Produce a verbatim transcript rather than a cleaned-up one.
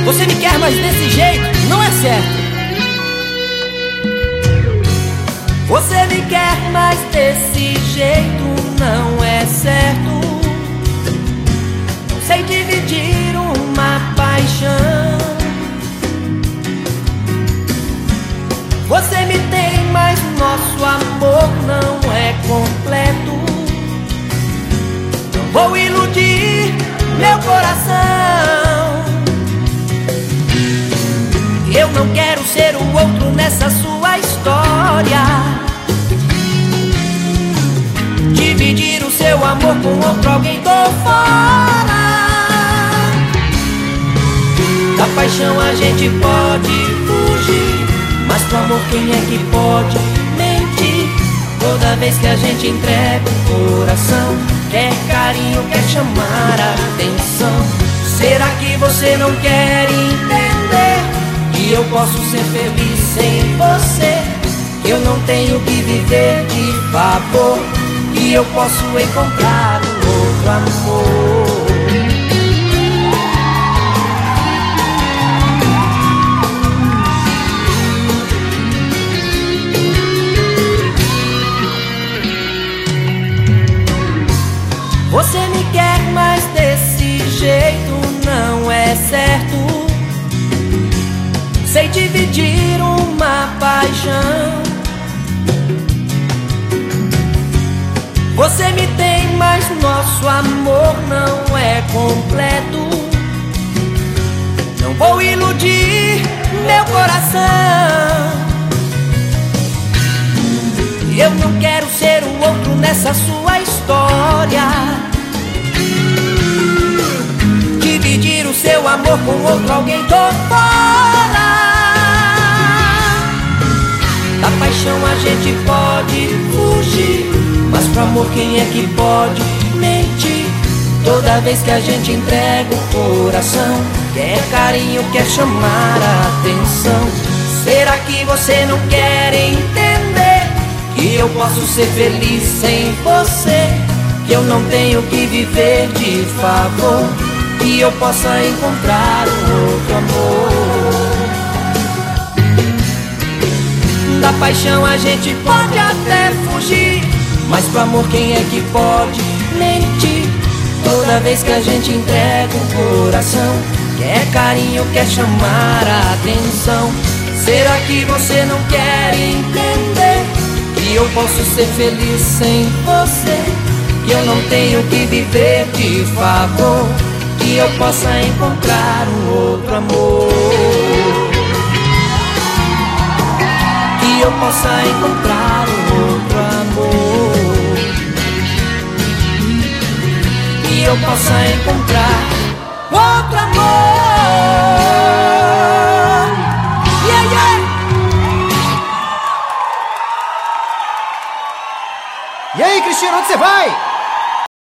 Você me quer, mas desse jeito não é certo. Você me quer, mas desse jeito não é certo. Não sei dividir uma paixão. Você me tem, mas nosso amor não é completo. Não vou iludir meu coração. Eu não quero ser o outro nessa sua história. Dividir o seu amor com outro alguém, tô fora. Da paixão a gente pode fugir, mas pro amor quem é que pode mentir? Toda vez que a gente entrega o coração, quer carinho, quer chamar a atenção. Será que você não quer entender que eu posso ser feliz sem você? Que eu não tenho que viver de favor, que eu posso encontrar um outro amor. Você me quer, mas desse jeito não é certo. Sei dividir uma paixão. Você me tem, mas nosso amor não é completo. Não vou iludir meu coração. Eu não quero ser o outro nessa sua história. Dividir o seu amor com outro alguém, tô fora. Da paixão a gente pode fugir, mas pro amor quem é que pode mentir? Toda vez que a gente entrega o coração, quer carinho, quer chamar a atenção. Será que você não quer entender que eu posso ser feliz sem você? Que eu não tenho que viver de favor, que eu possa encontrar um outro amor. Da paixão a gente pode até fugir, mas pro amor quem é que pode mentir? Toda vez que a gente entrega o coração, quer carinho, quer chamar a atenção. Será que você não quer entender que eu posso ser feliz sem você? Que eu não tenho que viver de favor, que eu possa encontrar um outro amor. Que eu possa encontrar um outro amor. Que eu possa encontrar outro amor. Yeah, yeah. E aí, Cristiano, onde você vai?